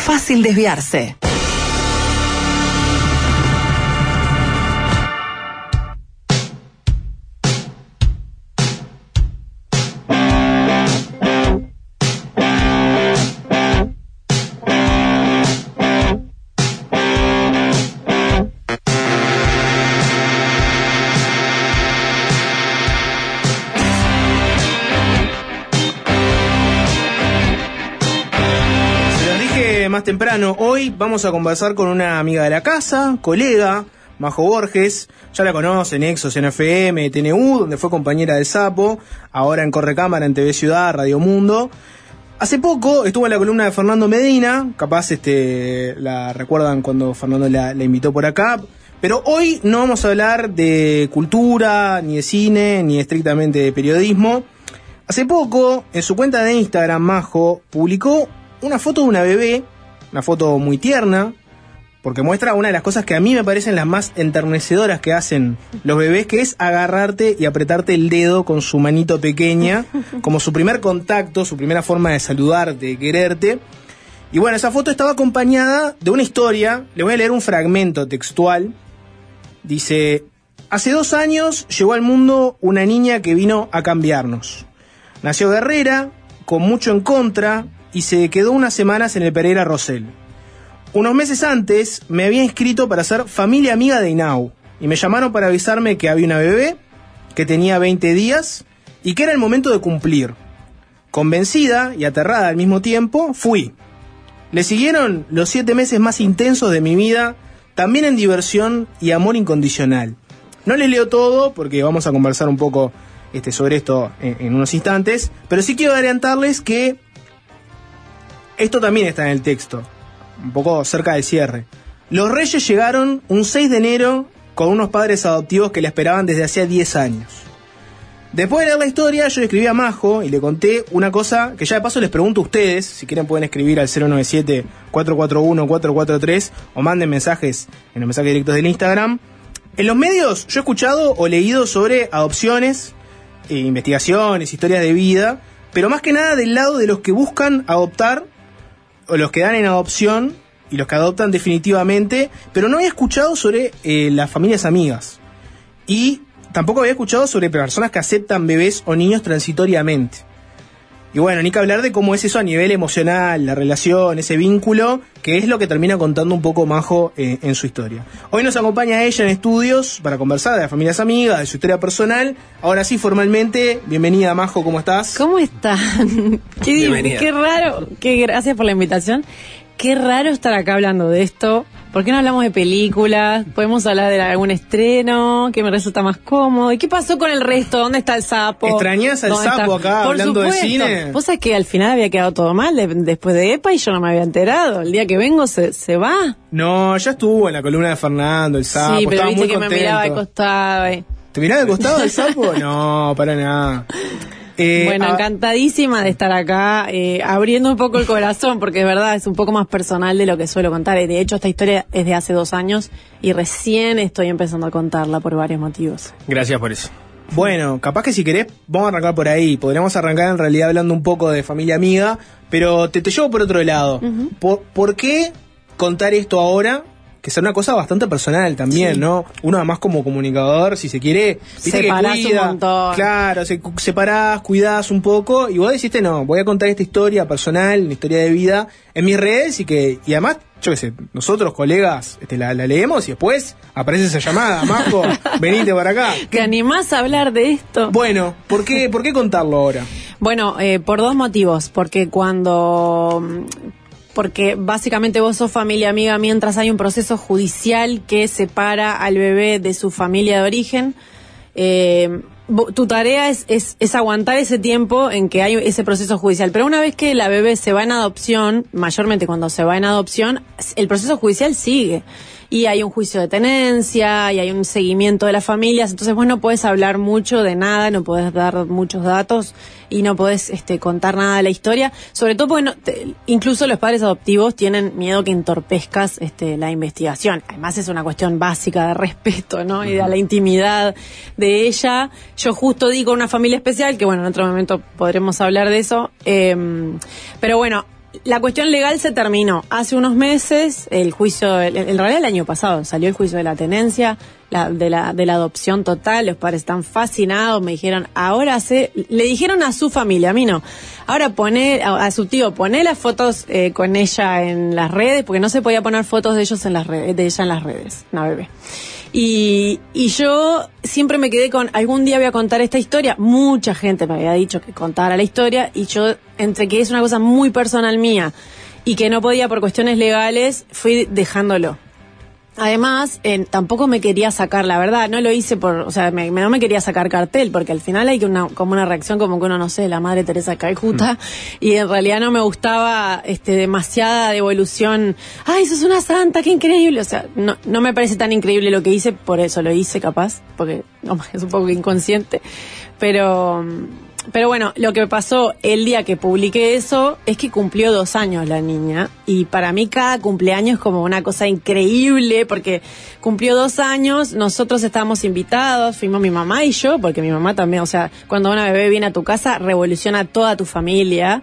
fácil desviarse. Más temprano, hoy vamos a conversar con una amiga de la casa, colega, Majo Borges. Ya la conocen, Exos en FM, TNU, donde fue compañera del Sapo, ahora en Correcámara, en TV Ciudad, Radio Mundo. Hace poco estuvo en la columna de Fernando Medina, capaz la recuerdan cuando Fernando la invitó por acá. Pero hoy no vamos a hablar de cultura, ni de cine, ni estrictamente de periodismo. Hace poco, en su cuenta de Instagram, Majo publicó una foto de una bebé, una foto muy tierna, porque muestra una de las cosas que a mí me parecen las más enternecedoras que hacen los bebés, que es agarrarte y apretarte el dedo con su manito pequeña, como su primer contacto, su primera forma de saludarte, de quererte. Y bueno, esa foto estaba acompañada de una historia. Le voy a leer un fragmento textual. Dice: hace 2 años llegó al mundo una niña que vino a cambiarnos. Nació guerrera, con mucho en contra, y se quedó unas semanas en el Pereira Rosell. Unos meses antes me había inscrito para ser familia amiga de INAU, y me llamaron para avisarme que había una bebé, que tenía 20 días, y que era el momento de cumplir. Convencida y aterrada al mismo tiempo, fui. Le siguieron los 7 meses más intensos de mi vida, también en diversión y amor incondicional. No les leo todo, porque vamos a conversar un poco sobre esto en unos instantes, pero sí quiero adelantarles que esto también está en el texto, un poco cerca del cierre. Los Reyes llegaron un 6 de enero con unos padres adoptivos que la esperaban desde hacía 10 años. Después de leer la historia, yo le escribí a Majo y le conté una cosa que ya de paso les pregunto a ustedes. Si quieren pueden escribir al 097-441-443 o manden mensajes en los mensajes directos del Instagram. En los medios yo he escuchado o leído sobre adopciones, investigaciones, historias de vida, pero más que nada del lado de los que buscan adoptar, o los que dan en adopción y los que adoptan definitivamente, pero no había escuchado sobre las familias amigas. Y tampoco había escuchado sobre personas que aceptan bebés o niños transitoriamente. Y bueno, ni que hablar de cómo es eso a nivel emocional, la relación, ese vínculo, que es lo que termina contando un poco Majo en su historia. Hoy nos acompaña ella en estudios para conversar de las familias amigas, de su historia personal. Ahora sí, formalmente, bienvenida Majo, ¿cómo estás? ¿Cómo están? Qué raro, gracias por la invitación. Qué raro estar acá hablando de esto. ¿Por qué no hablamos de películas? ¿Podemos hablar de algún estreno que me resulta más cómodo? ¿Y qué pasó con el resto? ¿Dónde está el Sapo? ¿Extrañás al Sapo acá hablando de cine? Vos sabés que al final había quedado todo mal después de EPA y yo no me había enterado. El día que vengo se va. No, ya estuvo en la columna de Fernando, el Sapo. Sí, pero estaba viste muy que contento. me miraba de costado. ¿Te miraba de costado el Sapo? No, para nada. Bueno, encantadísima de estar acá, abriendo un poco el corazón, porque de verdad es un poco más personal de lo que suelo contar. De hecho, esta historia es de hace 2 años y recién estoy empezando a contarla por varios motivos. Gracias por eso. Bueno, capaz que si querés, vamos a arrancar por ahí. Podríamos arrancar en realidad hablando un poco de familia amiga, pero te llevo por otro lado. Uh-huh. ¿Por qué contar esto ahora? Que es una cosa bastante personal también, sí, ¿no? Uno además como comunicador, si se quiere, viste que cuida, un montón. Claro, separás, cuidás un poco, y vos dijiste, no, voy a contar esta historia personal, una historia de vida, en mis redes, y además, yo qué sé, nosotros, colegas, la leemos, y después aparece esa llamada, Majo, venite para acá. ¿Te animás a hablar de esto? Bueno, ¿por qué contarlo ahora? Bueno, por 2 motivos, porque básicamente vos sos familia amiga mientras hay un proceso judicial que separa al bebé de su familia de origen. Tu tarea es aguantar ese tiempo en que hay ese proceso judicial. Pero una vez que la bebé se va en adopción, mayormente cuando se va en adopción, el proceso judicial sigue. Y hay un juicio de tenencia, y hay un seguimiento de las familias. Entonces vos no podés hablar mucho de nada, no podés dar muchos datos y no podés contar nada de la historia. Sobre todo porque incluso los padres adoptivos tienen miedo que entorpezcas la investigación. Además es una cuestión básica de respeto, ¿no? Y de la intimidad de ella. Yo justo digo una familia especial, que bueno, en otro momento podremos hablar de eso. Pero bueno, la cuestión legal se terminó. Hace unos meses, el juicio, en realidad el año pasado, salió el juicio de la tenencia, de la adopción total. Los padres están fascinados, me dijeron, le dijeron a su familia, a mí no, ahora a su tío, poné las fotos con ella en las redes, porque no se podía poner fotos de ellos de ella en las redes, una bebé. Y yo siempre me quedé con, algún día voy a contar esta historia. Mucha gente me había dicho que contara la historia, y yo, entre que es una cosa muy personal mía y que no podía por cuestiones legales, fui dejándolo. Además, tampoco me quería sacar, la verdad, no lo hice no me quería sacar cartel, porque al final hay como una reacción como que uno, no sé, la Madre Teresa de Calcuta, y en realidad no me gustaba demasiada devolución. ¡Ay, sos una santa, qué increíble! O sea, no me parece tan increíble lo que hice, por eso lo hice capaz, porque es un poco inconsciente, pero bueno, lo que pasó el día que publiqué eso es que cumplió 2 años la niña, y para mí cada cumpleaños es como una cosa increíble, porque cumplió 2 años, nosotros estábamos invitados, fuimos mi mamá y yo, porque mi mamá también, o sea, cuando una bebé viene a tu casa, revoluciona toda tu familia.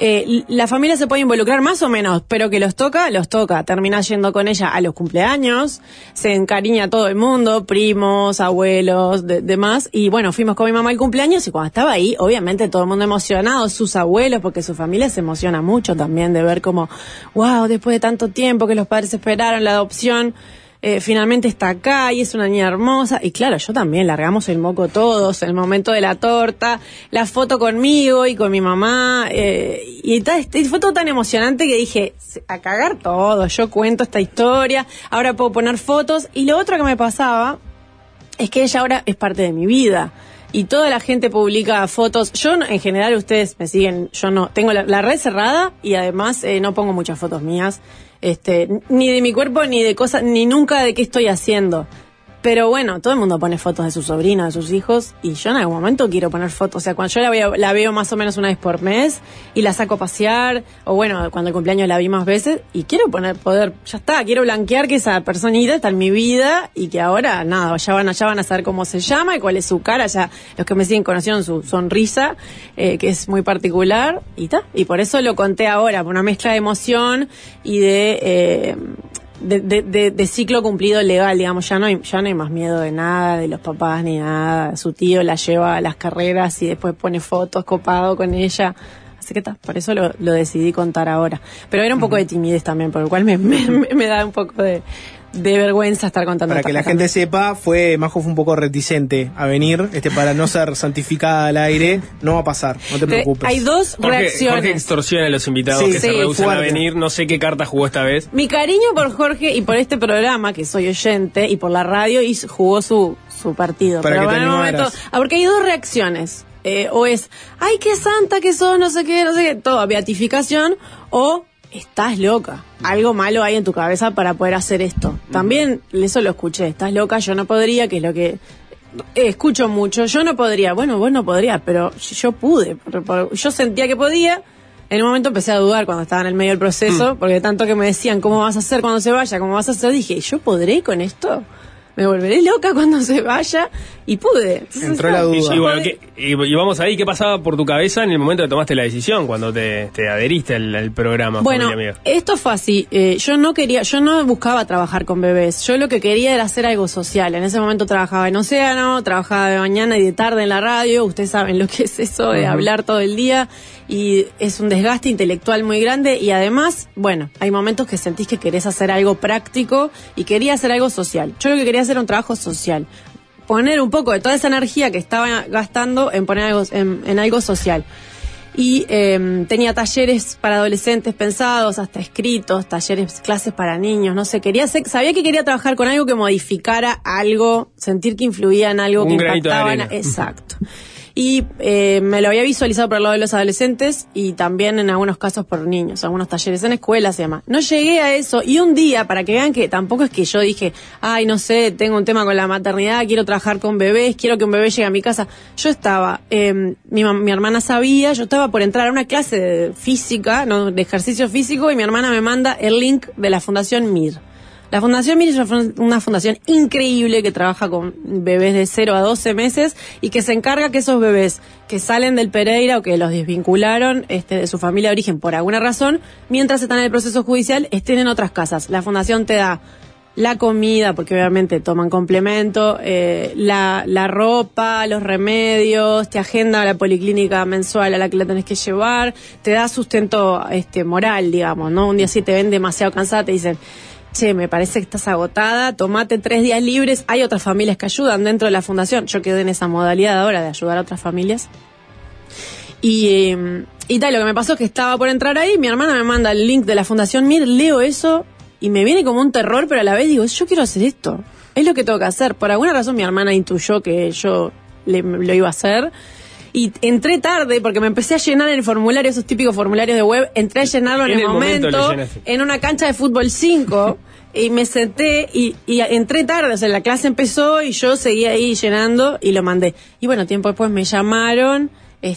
La familia se puede involucrar más o menos, pero que los toca, terminás yendo con ella a los cumpleaños, se encariña todo el mundo, primos, abuelos, demás, y bueno, fuimos con mi mamá al cumpleaños, y cuando estaba ahí, obviamente todo el mundo emocionado, sus abuelos, porque su familia se emociona mucho también de ver como, wow, después de tanto tiempo que los padres esperaron la adopción, finalmente está acá y es una niña hermosa. Y claro, yo también, largamos el moco todos, el momento de la torta, la foto conmigo y con mi mamá, y fue todo tan emocionante que dije, a cagar todo, yo cuento esta historia, ahora puedo poner fotos. Y lo otro que me pasaba es que ella ahora es parte de mi vida. Y toda la gente publica fotos. Yo, en general, ustedes me siguen, yo no, tengo la red cerrada, y además no pongo muchas fotos mías, ni de mi cuerpo, ni de cosas, ni nunca de qué estoy haciendo. Pero bueno, todo el mundo pone fotos de sus sobrinos, de sus hijos, y yo en algún momento quiero poner fotos. O sea, cuando yo la veo más o menos una vez por mes, y la saco a pasear, o bueno, cuando el cumpleaños la vi más veces, y quiero ya está, quiero blanquear que esa personita está en mi vida, y que ahora, nada, ya van a saber cómo se llama y cuál es su cara. Ya los que me siguen conocieron su sonrisa, que es muy particular, y está. Y por eso lo conté ahora, por una mezcla de emoción y de ciclo cumplido legal, digamos. Ya no hay más miedo de nada, de los papás ni nada. Su tío la lleva a las carreras y después pone fotos copado con ella. Así que por eso lo decidí contar ahora. Pero era un poco de timidez también, por lo cual me da un poco de vergüenza estar contando. Para que la gente sepa, Majo fue un poco reticente a venir, para no ser santificada al aire. No va a pasar, no te preocupes. Hay 2 reacciones. Jorge extorsiona a los invitados que se rehusan a venir. No sé qué carta jugó esta vez. Mi cariño por Jorge y por este programa, que soy oyente, y por la radio, y jugó su partido. Para pero que te animaras. Porque hay 2 reacciones. O es, ay, qué santa que sos, no sé qué, todo, beatificación, o estás loca, algo malo hay en tu cabeza para poder hacer esto. También eso lo escuché, estás loca, yo no podría, que es lo que escucho mucho. Yo no podría, bueno, vos no podrías, pero yo pude, yo sentía que podía. En un momento empecé a dudar cuando estaba en el medio del proceso, porque tanto que me decían, ¿cómo vas a hacer cuando se vaya? ¿Cómo vas a hacer? Dije, ¿yo podré con esto? Me volveré loca cuando se vaya, y pude. Entonces, entró la duda. Y vamos ahí, ¿qué pasaba por tu cabeza en el momento que tomaste la decisión, cuando te adheriste al programa? Bueno, esto fue así. Yo no buscaba trabajar con bebés. Yo lo que quería era hacer algo social. En ese momento trabajaba en Océano, trabajaba de mañana y de tarde en la radio. Ustedes saben lo que es eso de hablar todo el día. Y es un desgaste intelectual muy grande, y además, bueno, hay momentos que sentís que querés hacer algo práctico, y quería hacer algo social. Yo lo que quería hacer era un trabajo social, poner un poco de toda esa energía que estaba gastando en poner algo, en algo social. Y tenía talleres para adolescentes pensados, hasta escritos, talleres, clases para niños, no sé, sabía que quería trabajar con algo que modificara algo, sentir que influía en algo, que impactaba. Exacto. Y me lo había visualizado por el lado de los adolescentes, y también en algunos casos por niños, algunos talleres en escuelas y demás. No llegué a eso, y un día, para que vean que tampoco es que yo dije, ay, no sé, tengo un tema con la maternidad, quiero trabajar con bebés, quiero que un bebé llegue a mi casa. Yo estaba, mi hermana sabía, yo estaba por entrar a una clase de física, no, de ejercicio físico, y mi hermana me manda el link de la Fundación MIR. La Fundación Mir es una fundación increíble que trabaja con bebés de 0 a 12 meses y que se encarga que esos bebés que salen del Pereira o que los desvincularon de su familia de origen por alguna razón, mientras están en el proceso judicial, estén en otras casas. La fundación te da la comida, porque obviamente toman complemento, la ropa, los remedios, te agenda la policlínica mensual a la que la tenés que llevar, te da sustento moral, digamos, ¿no? Un día si te ven demasiado cansada, te dicen, che, me parece que estás agotada, tomate 3 días libres. Hay otras familias que ayudan dentro de la fundación. Yo quedé en esa modalidad ahora de ayudar a otras familias. Y tal, lo que me pasó es que estaba por entrar ahí, mi hermana me manda el link de la Fundación Mir, leo eso y me viene como un terror, pero a la vez digo, yo quiero hacer esto, es lo que tengo que hacer. Por alguna razón mi hermana intuyó que yo lo iba a hacer. Y entré tarde porque me empecé a llenar el formulario, esos típicos formularios de web, entré a llenarlo en el momento en una cancha de fútbol 5 y me senté y entré tarde, o sea, la clase empezó y yo seguía ahí llenando y lo mandé. Y bueno, tiempo después me llamaron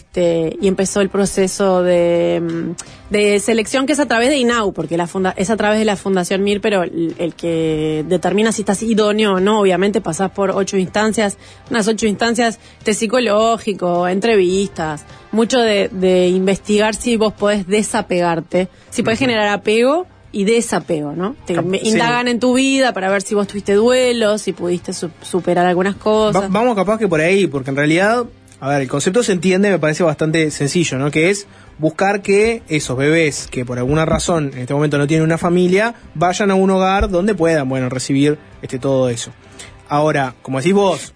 y empezó el proceso de selección, que es a través de INAU, porque es a través de la Fundación Mir, pero el que determina si estás idóneo o no, obviamente pasás por 8 instancias, unas 8 instancias de psicológico, entrevistas, mucho de investigar si vos podés desapegarte, si podés generar apego y desapego, ¿no? Te indagan en tu vida para ver si vos tuviste duelos, si pudiste superar algunas cosas. Vamos capaz que por ahí, porque en realidad, a ver, el concepto se entiende, me parece bastante sencillo, ¿no? Que es buscar que esos bebés que por alguna razón en este momento no tienen una familia, vayan a un hogar donde puedan, bueno, recibir todo eso. Ahora, como decís vos,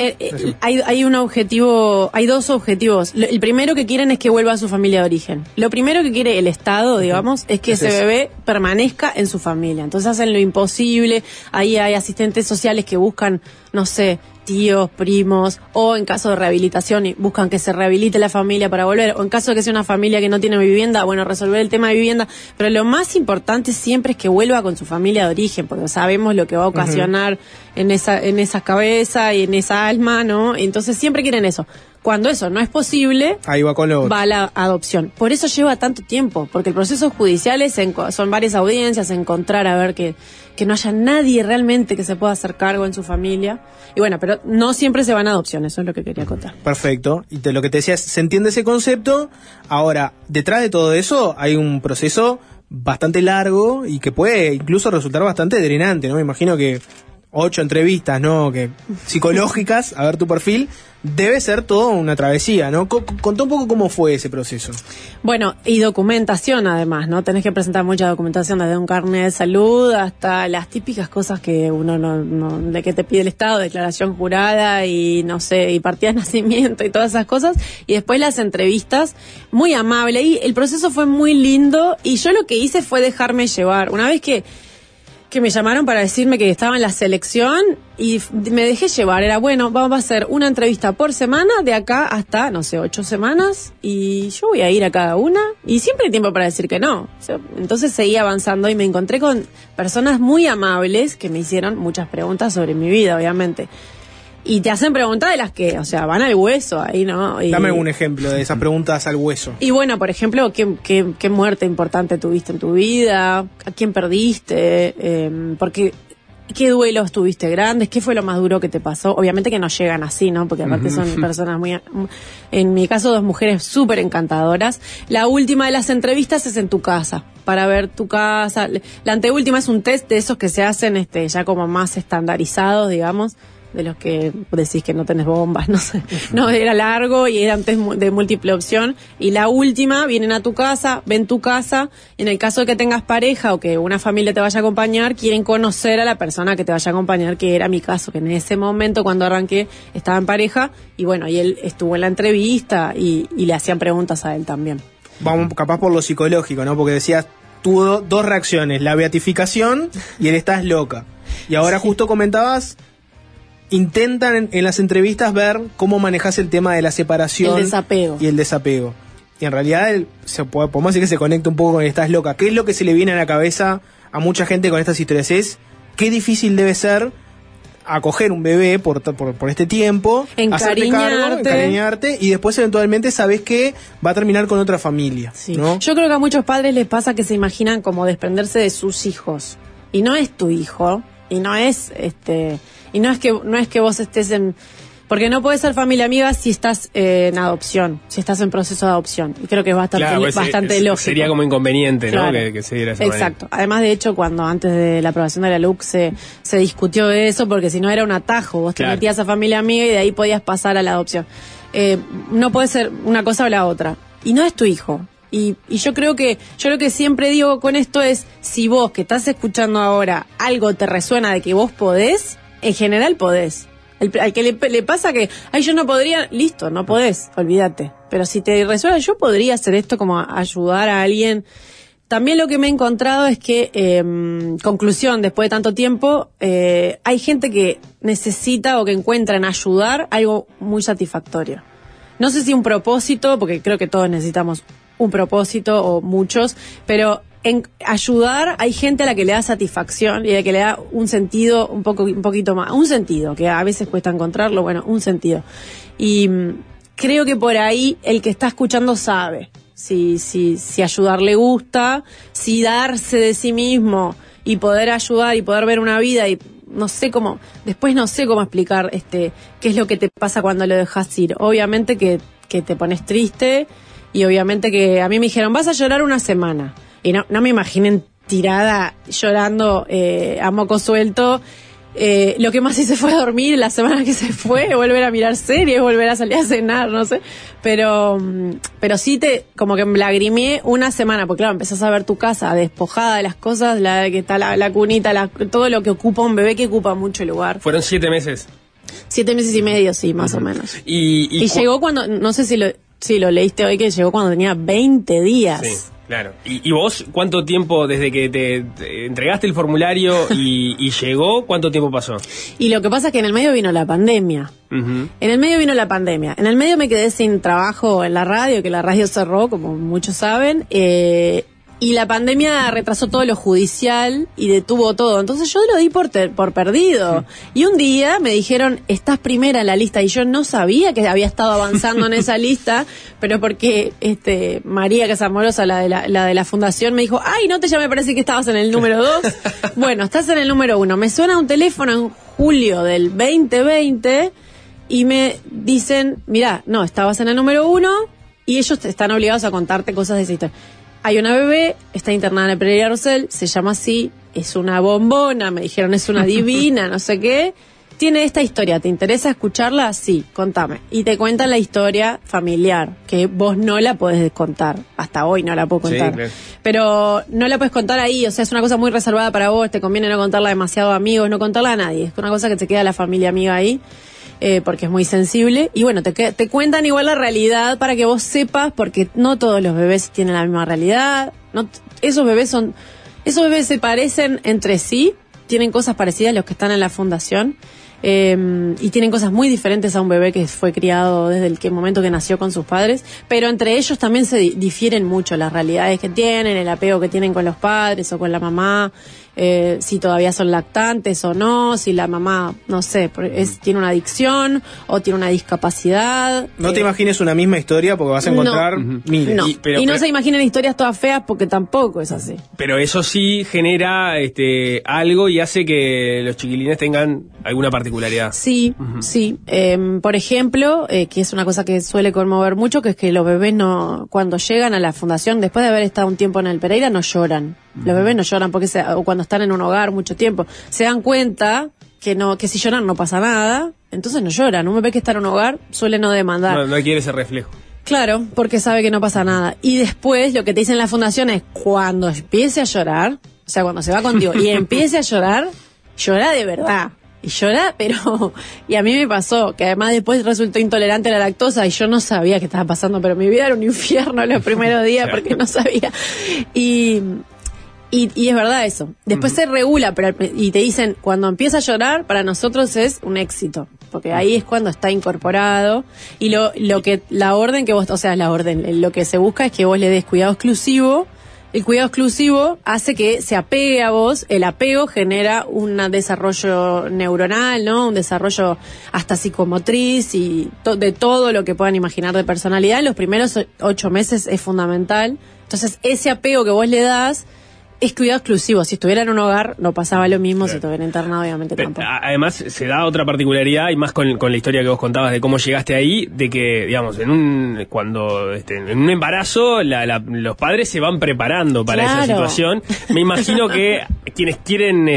hay un objetivo, hay 2 objetivos. El primero que quieren es que vuelva a su familia de origen. Lo primero que quiere el Estado, digamos, es que ese bebé permanezca en su familia. Entonces hacen lo imposible. Ahí hay asistentes sociales que buscan, no sé, tíos, primos, o en caso de rehabilitación y buscan que se rehabilite la familia para volver, o en caso de que sea una familia que no tiene vivienda, bueno, resolver el tema de vivienda, pero lo más importante siempre es que vuelva con su familia de origen, porque sabemos lo que va a ocasionar en esa cabeza y en esa alma, ¿no? Entonces siempre quieren eso. Cuando eso no es posible, ahí va la adopción. Por eso lleva tanto tiempo, porque el proceso judicial son varias audiencias, encontrar a ver que no haya nadie realmente que se pueda hacer cargo en su familia. Y bueno, pero no siempre se van a adopción, eso es lo que quería contar. Perfecto. Y lo que te decía es, se entiende ese concepto. Ahora, detrás de todo eso hay un proceso bastante largo y que puede incluso resultar bastante drenante, ¿no? Me imagino que 8 entrevistas, ¿no? Que psicológicas, a ver tu perfil, debe ser toda una travesía, ¿no? Contá un poco cómo fue ese proceso. Bueno, y documentación además, ¿no? Tenés que presentar mucha documentación, desde un carnet de salud hasta las típicas cosas que uno no de que te pide el Estado, declaración jurada y no sé, y partida de nacimiento y todas esas cosas, y después las entrevistas, muy amable, y el proceso fue muy lindo, y yo lo que hice fue dejarme llevar. Una vez que me llamaron para decirme que estaba en la selección y me dejé llevar, era bueno, vamos a hacer una entrevista por semana de acá hasta, no sé, 8 semanas y yo voy a ir a cada una y siempre hay tiempo para decir que no. O sea, entonces seguí avanzando y me encontré con personas muy amables que me hicieron muchas preguntas sobre mi vida, obviamente. Y te hacen preguntas de las que, o sea, van al hueso ahí, ¿no? Dame un ejemplo de esas preguntas al hueso. Y bueno, por ejemplo, ¿qué muerte importante tuviste en tu vida? ¿A quién perdiste? Porque ¿qué duelos tuviste grandes? ¿Qué fue lo más duro que te pasó? Obviamente que no llegan así, ¿no? Porque aparte son personas muy... En mi caso, 2 mujeres súper encantadoras. La última de las entrevistas es en tu casa, para ver tu casa. La anteúltima es un test de esos que se hacen ya como más estandarizados, digamos, de los que decís que no tenés bombas, no sé. No, era largo y era un test de múltiple opción. Y la última, vienen a tu casa, ven tu casa. En el caso de que tengas pareja o que una familia te vaya a acompañar, quieren conocer a la persona que te vaya a acompañar, que era mi caso, que en ese momento cuando arranqué estaba en pareja. Y bueno, y él estuvo en la entrevista y le hacían preguntas a él también. Vamos capaz por lo psicológico, ¿no? Porque decías, tuvo 2 reacciones, la beatificación y el estás loca. Y ahora justo comentabas... Intentan en las entrevistas ver cómo manejas el tema de la separación, el desapego. Y el desapego. Y en realidad podemos decir que se conecta un poco con el estás loca. ¿Qué es lo que se le viene a la cabeza a mucha gente con estas historias? Es qué difícil debe ser acoger un bebé por este tiempo, hacerte cargo, encariñarte, y después eventualmente sabes que va a terminar con otra familia, sí, ¿no? Yo creo que a muchos padres les pasa que se imaginan como desprenderse de sus hijos. y no es tu hijo, y no es que vos estés en... Porque no podés ser familia amiga si estás en adopción, si estás en proceso de adopción. Y creo que es bastante lógico. Sería como inconveniente, claro, ¿no? Que se diera esa exacto. manera. Además, de hecho, cuando antes de la aprobación de la LUC se discutió eso, porque si no era un atajo. Vos te metías a familia amiga y de ahí podías pasar a la adopción. No puede ser una cosa o la otra. Y no es tu hijo. Y yo creo que siempre digo con esto es, si vos que estás escuchando ahora algo te resuena de que vos podés, en general podés. Al que le pasa que, ay, yo no podría, listo, no podés, olvídate. Pero si te resuena, yo podría hacer esto como ayudar a alguien. También lo que me he encontrado es que, conclusión, después de tanto tiempo, hay gente que necesita o que encuentra en ayudar algo muy satisfactorio. No sé si un propósito, porque creo que todos necesitamos un propósito o muchos, pero en ayudar hay gente a la que le da satisfacción y a la que le da un sentido un poquito más, un sentido que a veces cuesta encontrarlo, bueno, un sentido. Y creo que por ahí el que está escuchando sabe si ayudar le gusta, si darse de sí mismo y poder ayudar y poder ver una vida y no sé cómo explicar qué es lo que te pasa cuando lo dejas ir. Obviamente que te pones triste y obviamente que a mí me dijeron, vas a llorar una semana. Y no me imaginen tirada llorando a moco suelto. Lo que más hice fue dormir la semana que se fue, volver a mirar series, volver a salir a cenar, no sé. Pero sí como que me lagrimeé una semana, porque claro, empezás a ver tu casa despojada de las cosas, que está la cunita, todo lo que ocupa un bebé, que ocupa mucho lugar. Fueron 7 meses. 7 meses y medio, sí, más o menos. Y llegó cuando, no sé si lo leíste hoy, que llegó cuando tenía 20 días. Sí. Claro. ¿Y vos cuánto tiempo desde que te entregaste el formulario y llegó, cuánto tiempo pasó? Y lo que pasa es que en el medio vino la pandemia. Uh-huh. En el medio me quedé sin trabajo en la radio, que la radio cerró, como muchos saben. Y la pandemia retrasó todo lo judicial y detuvo todo. Entonces yo lo di por perdido. Y un día me dijeron, estás primera en la lista. Y yo no sabía que había estado avanzando en esa lista, pero porque María Casamorosa, la de la fundación, me dijo, ay, no te llamé, parece que estabas en el número 2. Bueno, estás en el número 1. Me suena un teléfono en julio del 2020 y me dicen, mirá, no, estabas en el número 1 y ellos están obligados a contarte cosas de esa historia. Hay una bebé, está internada en el Pereira Rosell, se llama así, es una bombona, me dijeron es una divina, no sé qué. Tiene esta historia, ¿te interesa escucharla? Sí, contame. Y te cuentan la historia familiar, que vos no la podés contar. Hasta hoy no la puedo contar. Sí, claro. Pero no la podés contar ahí, o sea, es una cosa muy reservada para vos, te conviene no contarla demasiado a amigos, no contarla a nadie. Es una cosa que te queda a la familia amiga ahí. Porque es muy sensible. Y bueno, te cuentan igual la realidad para que vos sepas, porque no todos los bebés tienen la misma realidad. Esos bebés se parecen entre sí, tienen cosas parecidas a los que están en la fundación. Y tienen cosas muy diferentes a un bebé que fue criado desde el momento que nació con sus padres, pero entre ellos también se difieren mucho las realidades que tienen, el apego que tienen con los padres o con la mamá, si todavía son lactantes o no, si la mamá, no sé, tiene una adicción o tiene una discapacidad. No te imagines una misma historia porque vas a encontrar miles. No. Y no se imaginen historias todas feas porque tampoco es así. Pero eso sí genera algo y hace que los chiquilines tengan alguna particularidad. Sí, sí. Por ejemplo, que es una cosa que suele conmover mucho, que es que los bebés cuando llegan a la fundación, después de haber estado un tiempo en el Pereira, no lloran. Los bebés no lloran porque o cuando están en un hogar mucho tiempo, se dan cuenta que si lloran no pasa nada, entonces no lloran. Un bebé que está en un hogar suele no demandar. No quiere ese reflejo. Claro, porque sabe que no pasa nada. Y después lo que te dicen la fundación es, cuando empiece a llorar, o sea, cuando se va contigo y empiece a llorar, llora de verdad. Y llora, pero... Y a mí me pasó, que además después resultó intolerante a la lactosa y yo no sabía qué estaba pasando, pero mi vida era un infierno los primeros días porque no sabía. Y es verdad eso. Después se regula, y te dicen, cuando empieza a llorar, para nosotros es un éxito. Porque ahí es cuando está incorporado. Y lo que lo que se busca es que vos le des cuidado exclusivo. El cuidado exclusivo hace que se apegue a vos. El apego genera un desarrollo neuronal, ¿no? Un desarrollo hasta psicomotriz y de todo lo que puedan imaginar de personalidad. En los primeros 8 meses es fundamental. Entonces, ese apego que vos le das es cuidado exclusivo. Si estuviera en un hogar, no pasaba lo mismo. Si estuviera internado, obviamente tampoco. Además, se da otra particularidad, y más con la historia que vos contabas de cómo llegaste ahí, de que, digamos, en un embarazo, los padres se van preparando para esa situación. Me imagino que quienes quieren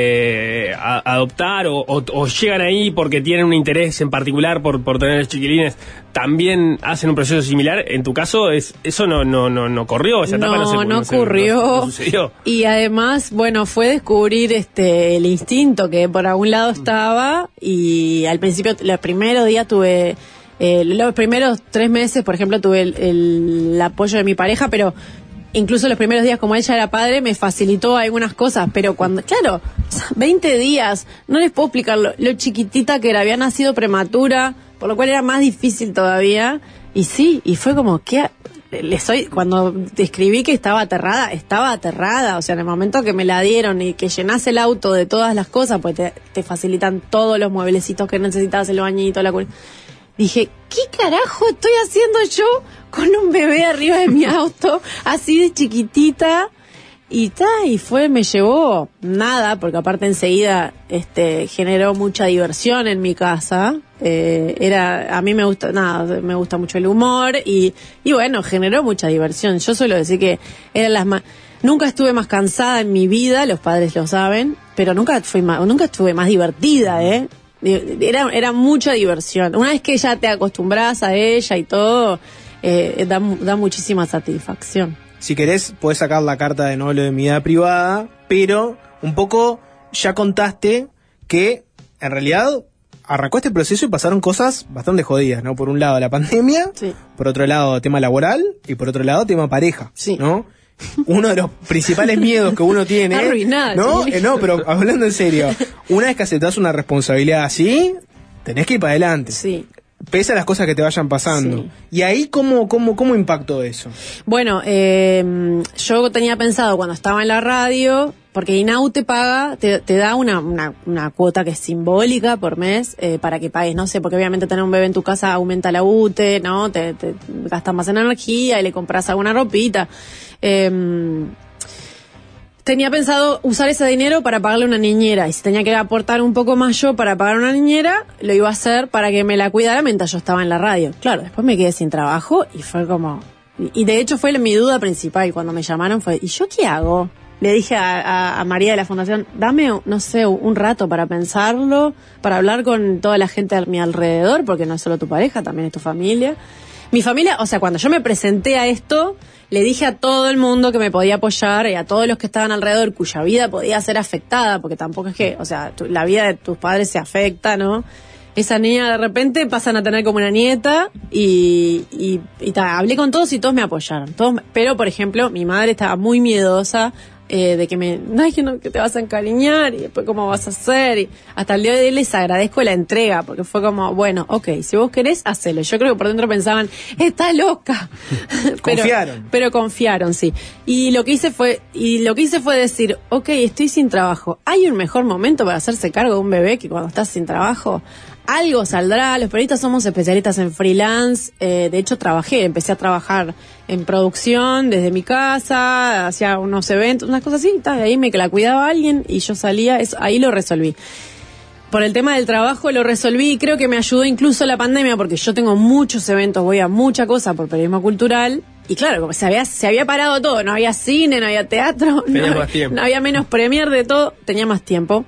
adoptar o llegan ahí porque tienen un interés en particular por tener chiquilines, también hacen un proceso similar. En tu caso, eso no corrió, esa etapa no ocurrió. No sucedió. Y además, bueno, fue descubrir el instinto que por algún lado estaba, y al principio, los primeros días tuve, los primeros 3 meses, por ejemplo, tuve el apoyo de mi pareja, pero incluso los primeros días, como ella era padre, me facilitó algunas cosas, pero cuando, claro, 20 días, no les puedo explicar lo chiquitita que era, había nacido prematura, por lo cual era más difícil todavía, y sí, y fue como, cuando describí que estaba aterrada, o sea, en el momento que me la dieron y que llenás el auto de todas las cosas, pues te facilitan todos los mueblecitos que necesitabas, el bañito, dije, ¿qué carajo estoy haciendo yo con un bebé arriba de mi auto, así de chiquitita? Y me llevó nada, porque aparte enseguida generó mucha diversión en mi casa. A mí me gusta mucho el humor y bueno, generó mucha diversión. Yo suelo decir que nunca estuve más cansada en mi vida, los padres lo saben, pero nunca estuve más divertida, Era mucha diversión. Una vez que ya te acostumbras a ella y todo, da muchísima satisfacción. Si querés, podés sacar la carta de no hablo de mi vida privada, pero un poco ya contaste que en realidad arrancó este proceso y pasaron cosas bastante jodidas, ¿no? Por un lado la pandemia, sí. Por otro lado tema laboral y por otro lado tema pareja, sí. ¿no? Uno de los principales miedos que uno tiene, arruinada, ¿no? Sí. No, pero hablando en serio, una vez que aceptás una responsabilidad así, tenés que ir para adelante. Sí. Pese a las cosas que te vayan pasando. Sí. ¿Y ahí cómo impactó eso? Bueno, yo tenía pensado cuando estaba en la radio, porque INAU te paga, te da una cuota que es simbólica por mes, para que pagues, no sé, porque obviamente tener un bebé en tu casa aumenta la UTE, ¿no? Te gastas más energía y le compras alguna ropita. Tenía pensado usar ese dinero para pagarle una niñera, y si tenía que aportar un poco más yo para pagar una niñera, lo iba a hacer para que me la cuidara mientras yo estaba en la radio. Claro, después me quedé sin trabajo y fue como... Y de hecho fue mi duda principal cuando me llamaron, fue, ¿y yo qué hago? Le dije a María de la Fundación, dame, no sé, un rato para pensarlo, para hablar con toda la gente a mi alrededor, porque no es solo tu pareja, también es tu familia. Mi familia, o sea, cuando yo me presenté a esto, le dije a todo el mundo que me podía apoyar y a todos los que estaban alrededor cuya vida podía ser afectada, porque tampoco es que, o sea, la vida de tus padres se afecta, ¿no? Esa niña de repente pasan a tener como una nieta y hablé con todos y todos me apoyaron. Pero, por ejemplo, mi madre estaba muy miedosa de que te vas a encariñar y después cómo vas a hacer. Y hasta el día de hoy les agradezco la entrega, porque fue como, bueno, ok, si vos querés, hacelo. Yo creo que por dentro pensaban, está loca. Confiaron. Pero confiaron, sí. Y lo que hice fue decir, ok, estoy sin trabajo. ¿Hay un mejor momento para hacerse cargo de un bebé que cuando estás sin trabajo? Algo saldrá. Los periodistas somos especialistas en freelance. De hecho, empecé a trabajar en producción desde mi casa, hacía unos eventos, unas cosas así, y ahí me la cuidaba alguien y yo salía, ahí lo resolví. Por el tema del trabajo lo resolví y creo que me ayudó incluso la pandemia, porque yo tengo muchos eventos, voy a mucha cosa por periodismo cultural, y claro, como se había parado todo, no había cine, no había teatro, no había menos premier de todo, tenía más tiempo.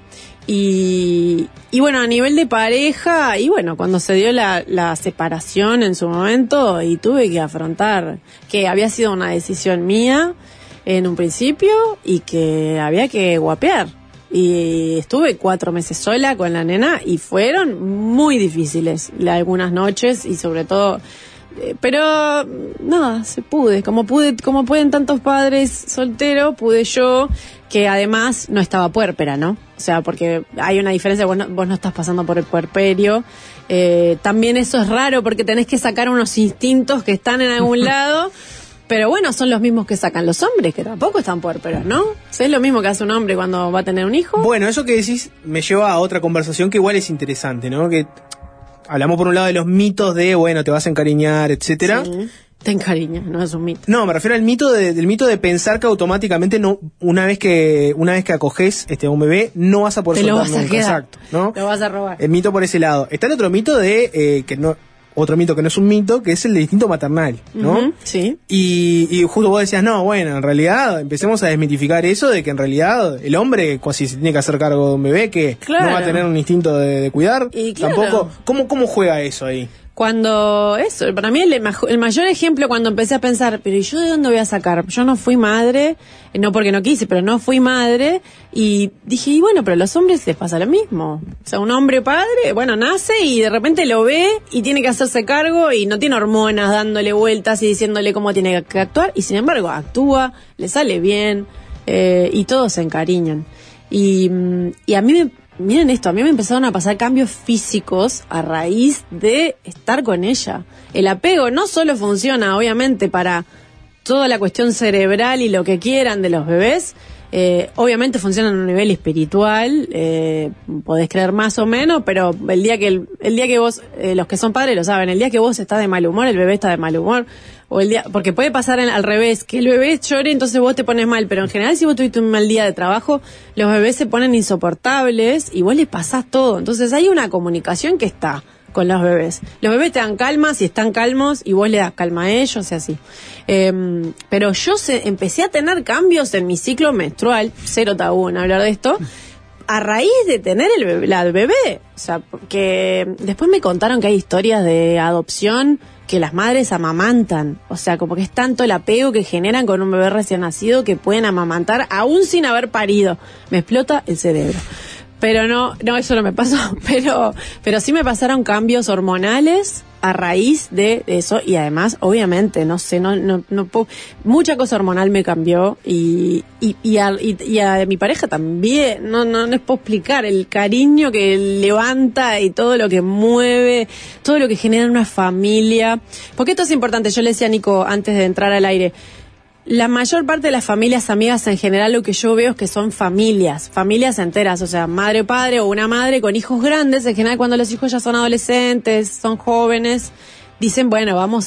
Y bueno, a nivel de pareja, y bueno, cuando se dio la separación en su momento, y tuve que afrontar que había sido una decisión mía en un principio y que había que guapear. Y estuve 4 meses sola con la nena y fueron muy difíciles algunas noches, y sobre todo... pero nada, como pueden tantos padres solteros, pude yo, que además no estaba puérpera, ¿no? O sea, porque hay una diferencia, vos no estás pasando por el puerperio. También eso es raro porque tenés que sacar unos instintos que están en algún lado, pero bueno, son los mismos que sacan los hombres, que tampoco están puérperos, ¿no? Es lo mismo que hace un hombre cuando va a tener un hijo. Bueno, eso que decís me lleva a otra conversación que igual es interesante, ¿no? Que hablamos por un lado de los mitos de, bueno, te vas a encariñar, etcétera. Sí. Te encariña, no es un mito. No, me refiero al mito del mito de pensar que automáticamente no, una vez que acoges a un bebé, no vas a poder soltar nunca. Exacto, ¿no? Lo vas a robar. El mito por ese lado. Está el otro mito otro mito que no es un mito, que es el del instinto maternal, ¿no? Uh-huh, sí. Y justo vos decías, no, bueno, en realidad empecemos a desmitificar eso de que en realidad el hombre casi se tiene que hacer cargo de un bebé que no va a tener un instinto de cuidar. Y claro. Tampoco. ¿Cómo juega eso ahí? Para mí el mayor ejemplo cuando empecé a pensar, pero ¿y yo de dónde voy a sacar? Yo no fui madre, no porque no quise, pero no fui madre, y dije, y bueno, pero a los hombres les pasa lo mismo. O sea, un hombre padre, bueno, nace y de repente lo ve y tiene que hacerse cargo y no tiene hormonas dándole vueltas y diciéndole cómo tiene que actuar, y sin embargo actúa, le sale bien, y todos se encariñan. Y a mí miren esto, a mí me empezaron a pasar cambios físicos a raíz de estar con ella. El apego no solo funciona, obviamente, para toda la cuestión cerebral y lo que quieran de los bebés, obviamente funciona en un nivel espiritual, podés creer más o menos, pero el día que vos, los que son padres lo saben, el día que vos estás de mal humor, el bebé está de mal humor, porque puede pasar al revés, que el bebé llore, entonces vos te pones mal, pero en general si vos tuviste un mal día de trabajo, los bebés se ponen insoportables y vos les pasás todo, entonces hay una comunicación que está con los bebés. Los bebés te dan calma si están calmos y vos le das calma a ellos y así. Pero yo empecé a tener cambios en mi ciclo menstrual, cero tabú en hablar de esto, a raíz de tener el bebé. O sea, porque después me contaron que hay historias de adopción que las madres amamantan. O sea, como que es tanto el apego que generan con un bebé recién nacido que pueden amamantar aún sin haber parido. Me explota el cerebro. Pero no, eso no me pasó. Pero sí me pasaron cambios hormonales a raíz de eso. Y además, obviamente, no puedo, mucha cosa hormonal me cambió. Y a mi pareja también. No les puedo explicar el cariño que levanta y todo lo que mueve, todo lo que genera una familia. Porque esto es importante. Yo le decía a Nico antes de entrar al aire. La mayor parte de las familias amigas en general lo que yo veo es que son familias enteras, o sea, madre o padre o una madre con hijos grandes, en general cuando los hijos ya son adolescentes, son jóvenes, dicen, bueno, vamos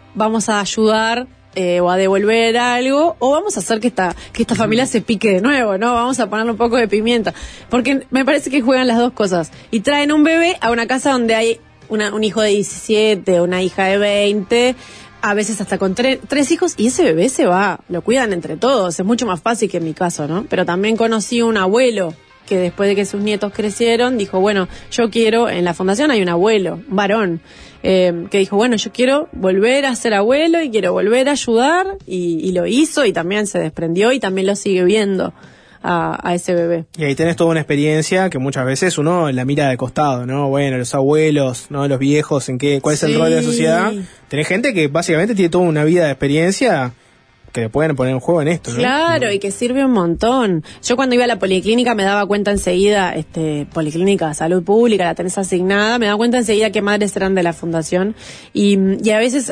a ayudar o a devolver algo, o vamos a hacer que esta familia se pique de nuevo, ¿no? Vamos a ponerle un poco de pimienta, porque me parece que juegan las dos cosas, y traen un bebé a una casa donde hay un hijo de 17, una hija de 20, a veces hasta con tres hijos, y ese bebé se va, lo cuidan entre todos, es mucho más fácil que en mi caso, ¿no? Pero también conocí un abuelo que después de que sus nietos crecieron, dijo, bueno, yo quiero, en la fundación hay un abuelo, un varón, que dijo, bueno, yo quiero volver a ser abuelo y quiero volver a ayudar, y lo hizo, y también se desprendió, y también lo sigue viendo a ese bebé. Y ahí tenés toda una experiencia que muchas veces uno la mira de costado, ¿no? Bueno, los abuelos, ¿no? Los viejos, ¿cuál es el rol de la sociedad? Tenés gente que básicamente tiene toda una vida de experiencia que le pueden poner en juego en esto, ¿no? Claro, y que sirve un montón. Yo cuando iba a la policlínica me daba cuenta enseguida, policlínica, salud pública, la tenés asignada, me daba cuenta enseguida qué madres eran de la fundación, y a veces,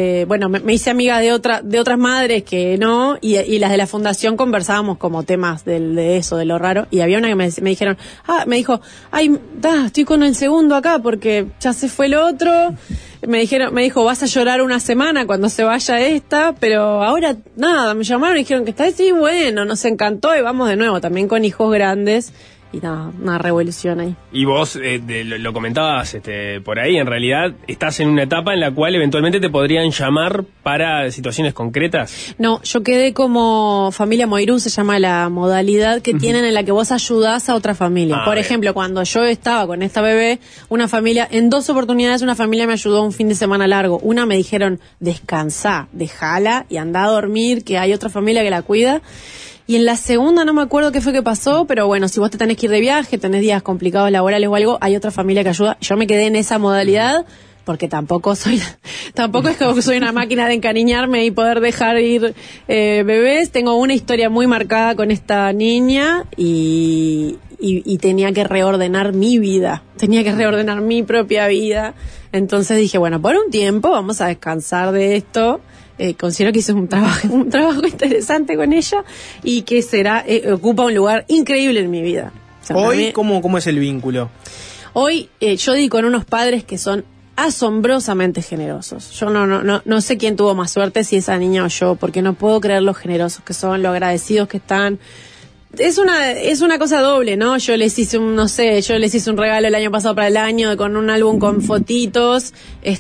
me hice amiga de otras madres que no, y las de la fundación conversábamos como temas de eso, de lo raro, y había una que me dijo, estoy con el segundo acá porque ya se fue el otro. Me dijo, vas a llorar una semana cuando se vaya esta, pero ahora nada, me llamaron y dijeron que está así, bueno, nos encantó y vamos de nuevo, también con hijos grandes. Y nada, una revolución ahí. Y vos lo comentabas por ahí, en realidad estás en una etapa en la cual eventualmente te podrían llamar para situaciones concretas. No, yo quedé como familia Moirú, se llama la modalidad que tienen en la que vos ayudás a otra familia. Por ejemplo, cuando yo estaba con esta bebé, una familia, en 2 oportunidades una familia me ayudó un fin de semana largo. Una me dijeron, descansá, dejala y andá a dormir, que hay otra familia que la cuida. Y en la segunda no me acuerdo qué fue que pasó, pero bueno, si vos te tenés que ir de viaje, tenés días complicados laborales o algo, hay otra familia que ayuda. Yo me quedé en esa modalidad porque tampoco es como que soy una máquina de encariñarme y poder dejar ir bebés. Tengo una historia muy marcada con esta niña y tenía que reordenar mi vida, tenía que reordenar mi propia vida. Entonces dije, bueno, por un tiempo vamos a descansar de esto. Considero que hice un trabajo interesante con ella y que ocupa un lugar increíble en mi vida. O sea, hoy, ¿cómo es el vínculo? Hoy yo di con unos padres que son asombrosamente generosos. Yo no sé quién tuvo más suerte, si esa niña o yo, porque no puedo creer lo generosos que son, lo agradecidos que están. Es una cosa doble, ¿no? Yo les hice un regalo el año pasado para el año con un álbum con fotitos,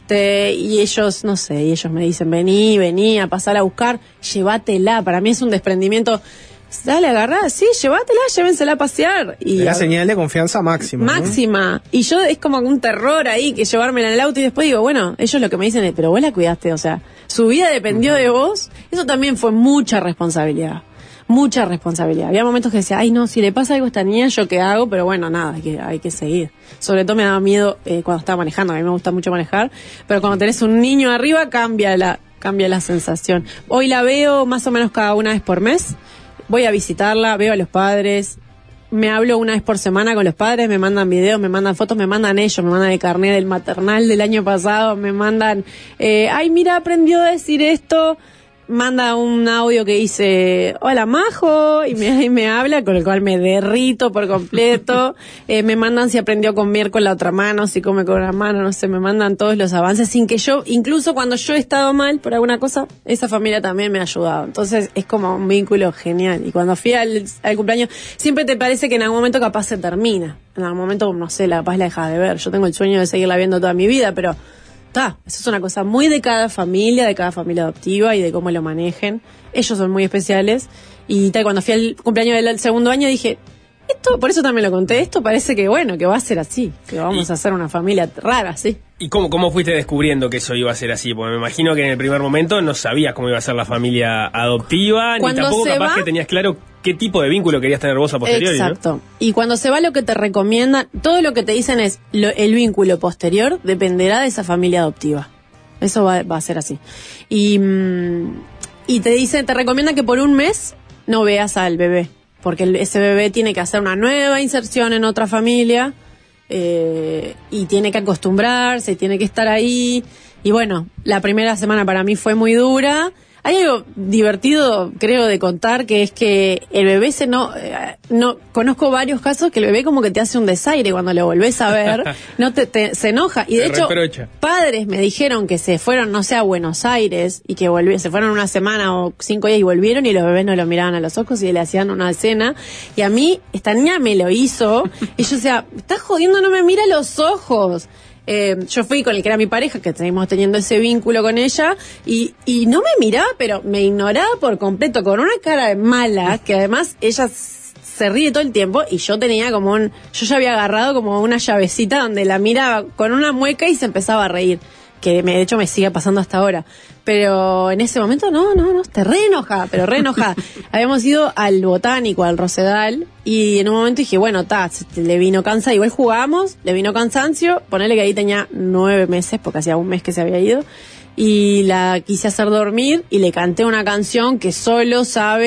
y ellos me dicen, vení a pasar a buscar, llévatela. Para mí es un desprendimiento. Dale, agarrá, sí, llévatela, llévensela a pasear. Y la señal de confianza máxima. Máxima. ¿No? Y yo es como un terror ahí, que llevármela en el auto y después digo, bueno, ellos lo que me dicen es, pero vos la cuidaste, o sea, su vida dependió de vos. Eso también fue mucha responsabilidad. Mucha responsabilidad. Había momentos que decía, ay no, si le pasa algo a esta niña, ¿yo qué hago? Pero bueno, nada, hay que seguir. Sobre todo me daba miedo cuando estaba manejando, a mí me gusta mucho manejar, pero cuando tenés un niño arriba cambia la sensación. Hoy la veo más o menos cada una vez por mes. Voy a visitarla, veo a los padres, me hablo una vez por semana con los padres, me mandan videos, me mandan fotos, me mandan ellos, me mandan el carnet del maternal del año pasado, me mandan, ay mira, aprendió a decir esto, manda un audio que dice, hola Majo, y me habla, con el cual me derrito por completo. Me mandan si aprendió a comer con la otra mano, si come con la mano, no sé, me mandan todos los avances, sin que yo, incluso cuando yo he estado mal por alguna cosa, esa familia también me ha ayudado. Entonces es como un vínculo genial. Y cuando fui al cumpleaños, siempre te parece que en algún momento capaz se termina. En algún momento, no sé, capaz la dejas de ver. Yo tengo el sueño de seguirla viendo toda mi vida, pero eso es una cosa muy de cada familia adoptiva y de cómo lo manejen. Ellos son muy especiales. Y cuando fui al cumpleaños del segundo año dije, por eso también lo conté, esto parece que que va a ser así, que vamos a ser una familia rara, sí. ¿Y cómo fuiste descubriendo que eso iba a ser así? Porque me imagino que en el primer momento no sabías cómo iba a ser la familia adoptiva, ni tampoco capaz que tenías claro qué tipo de vínculo querías tener vos a posteriori. Exacto. ¿No? Y cuando se va, lo que te recomiendan, todo lo que te dicen es el vínculo posterior dependerá de esa familia adoptiva. Eso va a ser así. Y te recomiendan que por un mes no veas al bebé, porque ese bebé tiene que hacer una nueva inserción en otra familia. Y tiene que acostumbrarse, tiene que estar ahí. Y bueno, la primera semana para mí fue muy dura. Hay algo divertido, creo, de contar, que es que el bebé conozco varios casos que el bebé como que te hace un desaire cuando lo volvés a ver, se enoja. Y de hecho, padres me dijeron que se fueron, no sé, a Buenos Aires y que se fueron una semana o 5 días y volvieron y los bebés no lo miraban a los ojos y le hacían una cena. Y a mí, esta niña me lo hizo y yo decía, me estás jodiendo, no me mira a los ojos. Yo fui con el que era mi pareja, que seguimos teniendo ese vínculo con ella, y no me miraba, pero me ignoraba por completo, con una cara de mala, que además ella se ríe todo el tiempo, y yo tenía yo ya había agarrado como una llavecita donde la miraba con una mueca y se empezaba a reír, que de hecho me sigue pasando hasta ahora. Pero en ese momento no, te re enojada, pero re enojada. Habíamos ido al Botánico, al Rosedal, y en un momento dije, bueno, le vino cansancio, igual jugábamos, le vino cansancio, ponele que ahí tenía 9 meses, porque hacía un mes que se había ido, y la quise hacer dormir, y le canté una canción que solo yo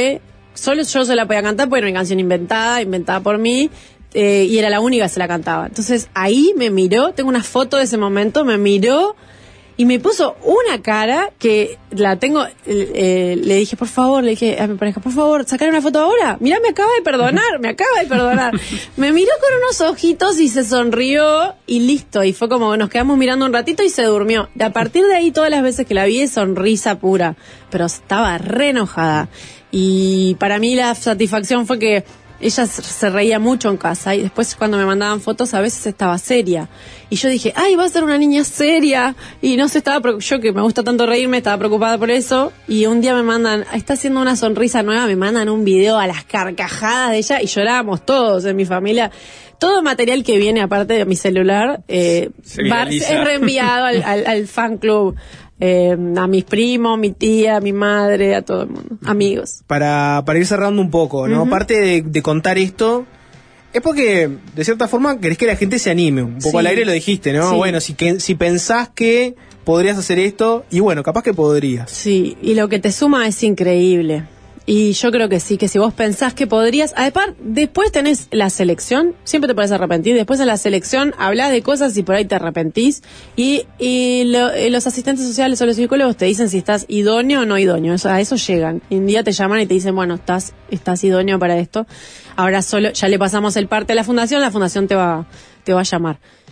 se la podía cantar, porque era una canción inventada por mí, y era la única que se la cantaba. Entonces ahí me miró, tengo una foto de ese momento, me miró, y me puso una cara que la tengo, le dije, por favor, le dije a mi pareja, por favor, sacar una foto ahora. Mirá, me acaba de perdonar. Me miró con unos ojitos y se sonrió y listo. Y fue como, nos quedamos mirando un ratito y se durmió. Y a partir de ahí, todas las veces que la vi, sonrisa pura. Pero estaba re enojada. Y para mí la satisfacción fue que ella se reía mucho en casa y después cuando me mandaban fotos a veces estaba seria. Y yo dije, ay, va a ser una niña seria. Y no sé, yo que me gusta tanto reírme, estaba preocupada por eso. Y un día me mandan, está haciendo una sonrisa nueva, me mandan un video a las carcajadas de ella y llorábamos todos en mi familia. Todo material que viene aparte de mi celular es reenviado al fan club. A mis primos, mi tía, mi madre, a todo el mundo, amigos. Para ir cerrando un poco, ¿no? Aparte de contar esto, es porque, de cierta forma, querés que la gente se anime. Un poco al aire lo dijiste, ¿no? Sí. Bueno, si pensás que podrías hacer esto, y bueno, capaz que podrías. Sí, y lo que te suma es increíble. Y yo creo que sí, que si vos pensás que podrías, además, después tenés la selección, siempre te podés arrepentir, después en la selección hablás de cosas y por ahí te arrepentís, y los asistentes sociales o los psicólogos te dicen si estás idóneo o no idóneo, a eso llegan, y un día te llaman y te dicen, bueno, estás idóneo para esto, ahora ya le pasamos el parte a la fundación te va a llamar.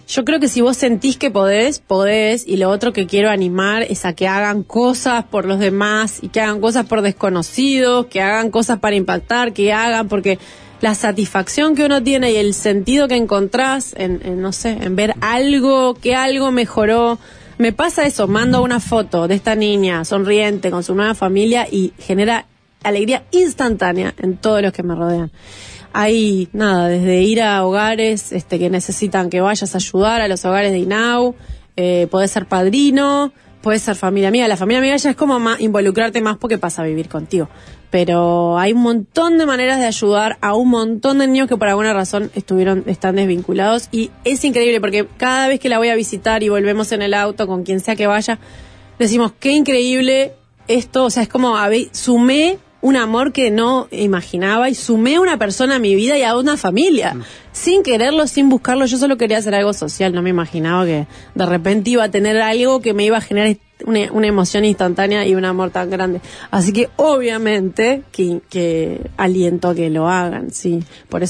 yo creo que si vos sentís que podés, y lo otro que quiero animar es a que hagan cosas por los demás y que hagan cosas por desconocidos, que hagan cosas para impactar, que hagan, porque la satisfacción que uno tiene y el sentido que encontrás no sé, en ver algo, que algo mejoró. Me pasa eso, mando una foto de esta niña sonriente con su nueva familia y genera alegría instantánea en todos los que me rodean. Hay nada, desde ir a hogares que necesitan que vayas a ayudar, a los hogares de INAU, podés ser padrino, podés ser familia amiga. La familia amiga ya es como involucrarte más porque pasa a vivir contigo. Pero hay un montón de maneras de ayudar a un montón de niños que por alguna razón están desvinculados. Y es increíble porque cada vez que la voy a visitar y volvemos en el auto con quien sea que vaya, decimos, qué increíble esto. O sea, es como sumé un amor que no imaginaba y sumé a una persona a mi vida y a una familia, sin quererlo, sin buscarlo. Yo solo quería hacer algo social, no me imaginaba que de repente iba a tener algo que me iba a generar una emoción instantánea y un amor tan grande. Así que obviamente que aliento a que lo hagan, sí. Por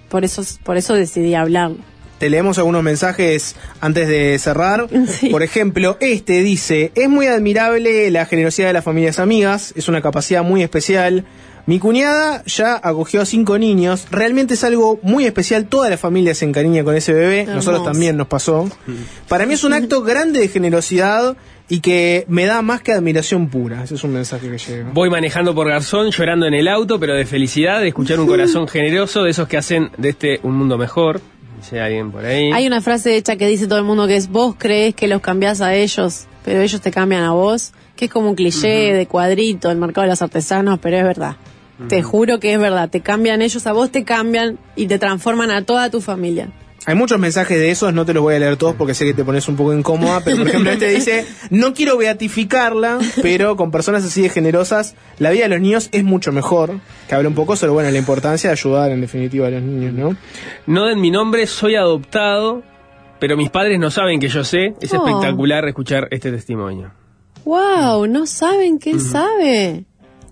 eso decidí hablarlo. Te leemos algunos mensajes antes de cerrar. Sí. Por ejemplo, dice: es muy admirable la generosidad de las familias amigas, es una capacidad muy especial. Mi cuñada ya acogió a 5 niños, realmente es algo muy especial, toda la familia se encariña con ese bebé. Hermoso. Nosotros también nos pasó. Para mí es un acto grande de generosidad y que me da más que admiración pura. Ese es un mensaje que llega. Voy manejando por Garzón, llorando en el auto, pero de felicidad, de escuchar un corazón generoso, de esos que hacen de un mundo mejor. Dice alguien por ahí. Hay una frase hecha que dice todo el mundo que es: vos creés que los cambiás a ellos, pero ellos te cambian a vos, que es como un cliché de cuadrito, el mercado de los artesanos, pero es verdad. Te juro que es verdad, te cambian ellos, a vos te cambian y te transforman a toda tu familia. Hay muchos mensajes de esos, no te los voy a leer todos porque sé que te pones un poco incómoda, pero por ejemplo dice: no quiero beatificarla, pero con personas así de generosas, la vida de los niños es mucho mejor. Que habla un poco sobre la importancia de ayudar en definitiva a los niños, ¿no? No den mi nombre, soy adoptado, pero mis padres no saben que yo sé. Es espectacular escuchar este testimonio. ¡Wow! No saben que él sabe.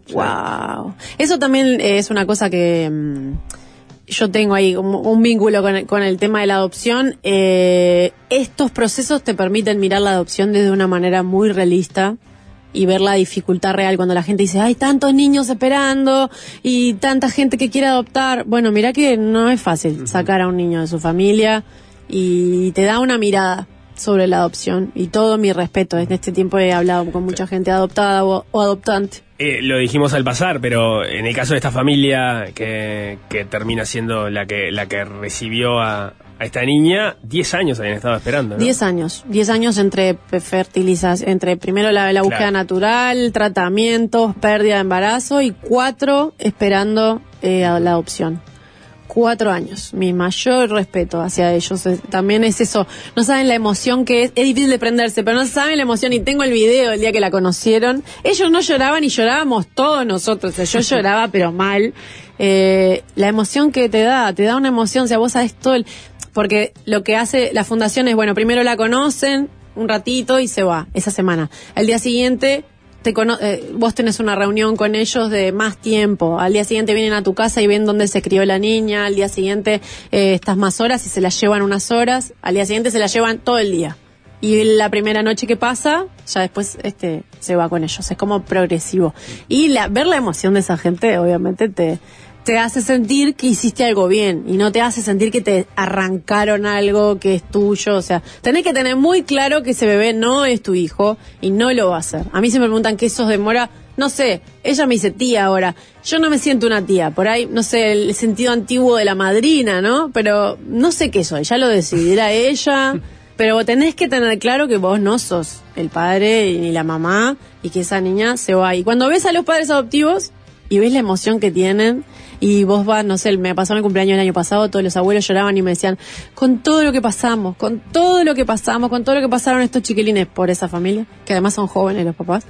¡Wow! Eso también es una cosa que yo tengo ahí un vínculo con el tema de la adopción. Estos procesos te permiten mirar la adopción desde una manera muy realista y ver la dificultad real cuando la gente dice: hay tantos niños esperando y tanta gente que quiere adoptar. Bueno, mira que no es fácil sacar a un niño de su familia, y te da una mirada sobre la adopción, y todo mi respeto. En este tiempo he hablado con mucha gente adoptada o adoptante. Lo dijimos al pasar, pero en el caso de esta familia que termina siendo la que recibió a esta niña, 10 años habían estado esperando, ¿no? 10 años entre fertilización, entre primero la búsqueda natural, tratamientos, pérdida de embarazo, y 4 esperando a la adopción. 4 años, mi mayor respeto hacia ellos. También es eso, no saben la emoción que es difícil de prenderse, pero no saben la emoción, y tengo el video del día que la conocieron. Ellos no lloraban y llorábamos todos nosotros, yo lloraba pero mal. La emoción que te da una emoción, o sea, vos sabés todo porque lo que hace la fundación es, primero la conocen un ratito y se va, esa semana. Al día siguiente vos tenés una reunión con ellos de más tiempo. Al día siguiente vienen a tu casa y ven dónde se crió la niña. Al día siguiente estás más horas y se la llevan unas horas. Al día siguiente se la llevan todo el día. Y la primera noche que pasa, ya después se va con ellos. Es como progresivo. Y ver la emoción de esa gente, obviamente, te hace sentir que hiciste algo bien, y no te hace sentir que te arrancaron algo que es tuyo. O sea, tenés que tener muy claro que ese bebé no es tu hijo y no lo va a ser. A mí se me preguntan qué eso demora. No sé, ella me dice tía ahora. Yo no me siento una tía. Por ahí, no sé, el sentido antiguo de la madrina, ¿no? Pero no sé qué soy, ya lo decidirá ella. Pero tenés que tener claro que vos no sos el padre ni la mamá, y que esa niña se va. Y cuando ves a los padres adoptivos y ves la emoción que tienen, y vos vas, no sé, me pasó en el cumpleaños del año pasado, todos los abuelos lloraban y me decían: con todo lo que pasamos, con todo lo que pasaron estos chiquilines por esa familia, que además son jóvenes los papás.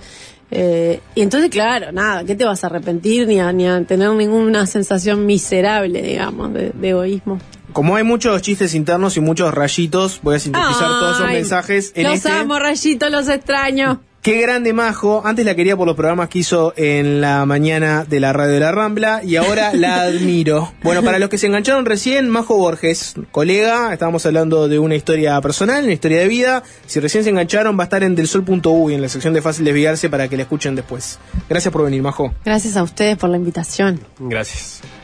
Y entonces, claro, nada, ¿qué te vas a arrepentir ni a tener ninguna sensación miserable, digamos, de egoísmo? Como hay muchos chistes internos y muchos rayitos, voy a sintetizar todos esos mensajes en Los amo, rayitos, los extraño. Qué grande Majo. Antes la quería por los programas que hizo en la mañana de la radio de la Rambla y ahora la admiro. Bueno, para los que se engancharon recién, Majo Borges, colega, estábamos hablando de una historia personal, una historia de vida. Si recién se engancharon, va a estar en delsol.uy, en la sección de Fácil Desviarse, para que la escuchen después. Gracias por venir, Majo. Gracias a ustedes por la invitación. Gracias.